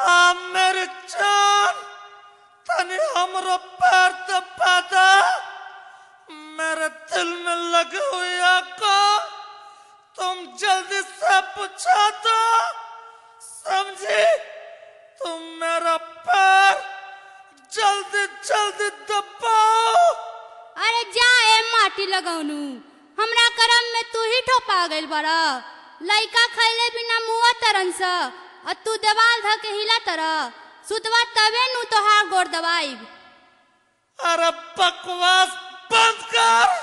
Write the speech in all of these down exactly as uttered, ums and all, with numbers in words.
आ मेरे जान तनी हमरो पैर तो पैदा मेरे दिल में लगी हुई आको तुम जल्दी से पूछा दो समझी तुम मेरा पैर जल्दी जल्दी दबाओ। अरे जा ए माटी लगाउनु हमरा करम में तू ही ठोपा गइल बड़ा लइका खैले बिना मुआ तरन सा और तू देवाल ध के हिला तर सुतवा तबे नु तोहार गोड़ दबाई। अरे बकवास बंद कर।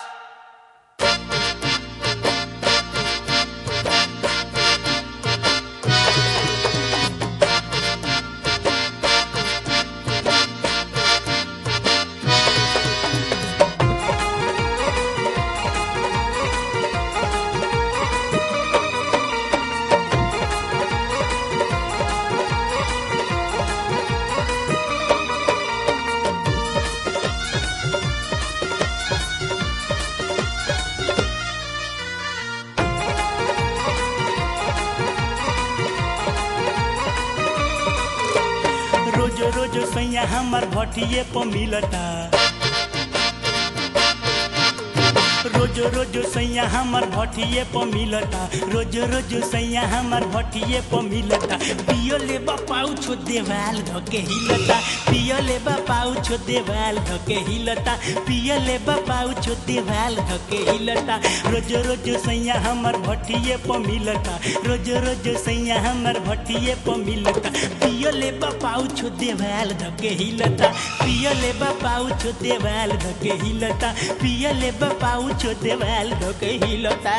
रोज रोज सैया हमर भटिए पर मिलता रोज रोज सैया हमर भटिए पर मिलता रोज रोज सैया हमर भटिए पर मिलता पियो ले बापाऊ छो देवाल धके हिलता पियो ले बापाऊ छो देवाल धके हिलता पियो ले बापाऊ छो देवाल धके हिलता रोज रोज सैया हमर भटिए पर मिलता रोज रोज सैया हमर भटिए पर मिलता पियो ले बापाऊ छो देवाल धके हिलता पियो ले बापाऊ छो देवाल धके हिलता पियो ले बापाऊ छो देवाल धके हिलता।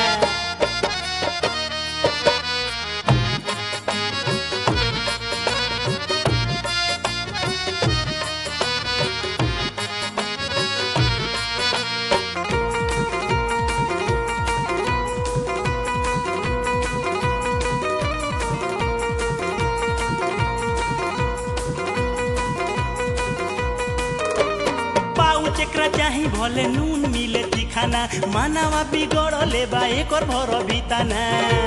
चक्रा चाही भले नून मिले तीखाना मानवा बिगड़ ले बा एक और भर बीताना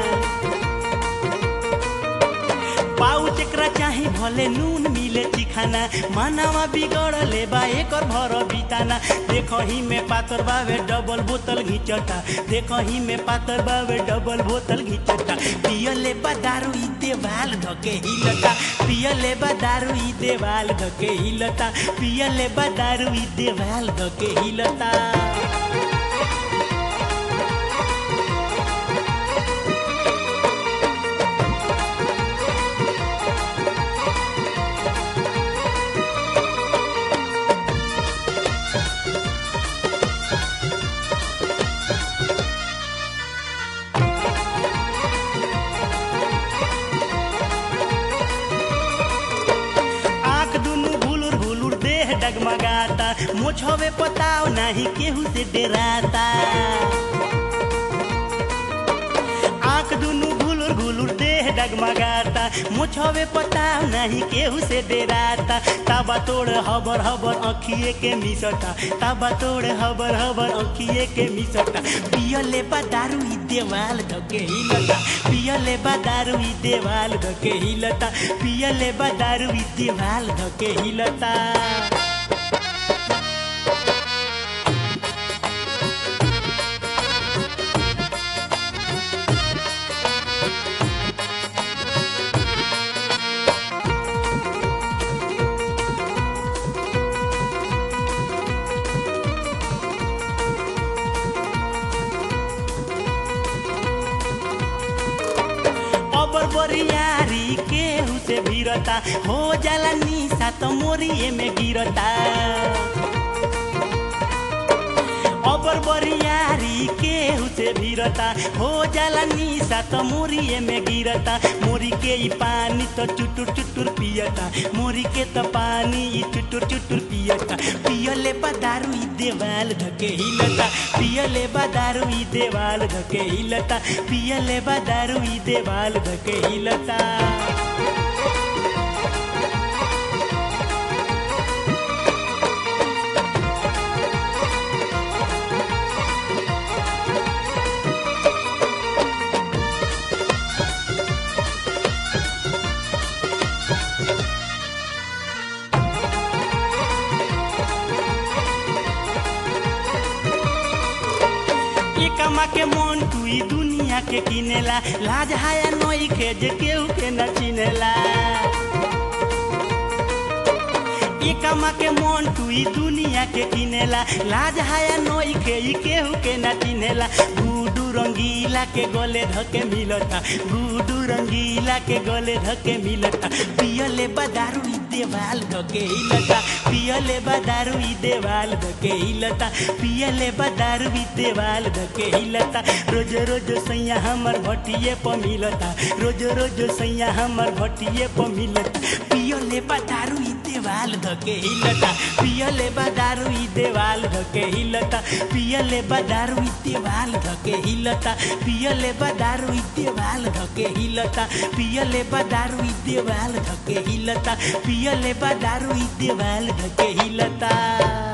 पाऊ चक्रा चाही भले नून मिले तीखाना मानवा बिगड़ ले बा एक और भर बीताना देखो ही में पातर बावे डबल बोतल घिंचता देखो ही में पातर बावे डबल बोतल घिंचता पियले बा दारू ई देवाल धके हिलता पियले बा दारू ई देवाल धके हिलता पियले बा दारू ई देवाल धके हिलता। डगमगाता मुझे पताओ नहीं केहू से डराता आँख दुनू घुलुर घुलुर देह डगमगाता मुझे पताओ नहीं केहू से डराता ताबा तोड़ हबर हबर अखिए के मिसता ताबा तोड़ हबर हबर अखिए के मिसता पियले बा दारू ई देवाल धके हिलता पियले बा दारू ई देवाल धके हिलता पियले बा दारू ई देवाल धके हिलता। बरियारी केहू से भिरता हो जाला निशा तो मोरिए में गिरता अबर बरियारी केहू से भिरता हो जाला निशा तो मोरिए में गिरता मोरी के ई पानी तो चुटुर चुटुर पियता मोरी के तो पानी ई चुटुर चुटुर पियता पियले बा दारू ई देवाल धके हिलता पियले बा दारू ई देवाल धके हिलता पियले बा दारू ई देवाल धके हिलता। कमा के मन तू ई दुनिया के किनेला लाज हाया नई के जे केहू के न चिनेला ये कमा के मन तू ई दुनिया के किनेला लाज हाया नई के ई केहू के न चिनेला गुडू रंगीला के गले धके मिलता गुडू रंगीला के गले धके मिलता पियले बदारू ई देवाल धके हिलता पियले बदारू ई देवाल धके हिलता पियले बदारू ई देवाल धके हिलता रोज रोज सैया हमर भटिए प मिलता रोज रोज सैया हमर भटिए प मिलता पियले बदारू ई देवाल धके हिलता पियले बदारू ई देवाल धके हिलता पियले बदारू ई देवाल धके हिलता पियले बदारू ई देवाल धके हिलता पियले बदारू ई देवाल धके हिलता पियले बदारू ई देवाल धके हिलता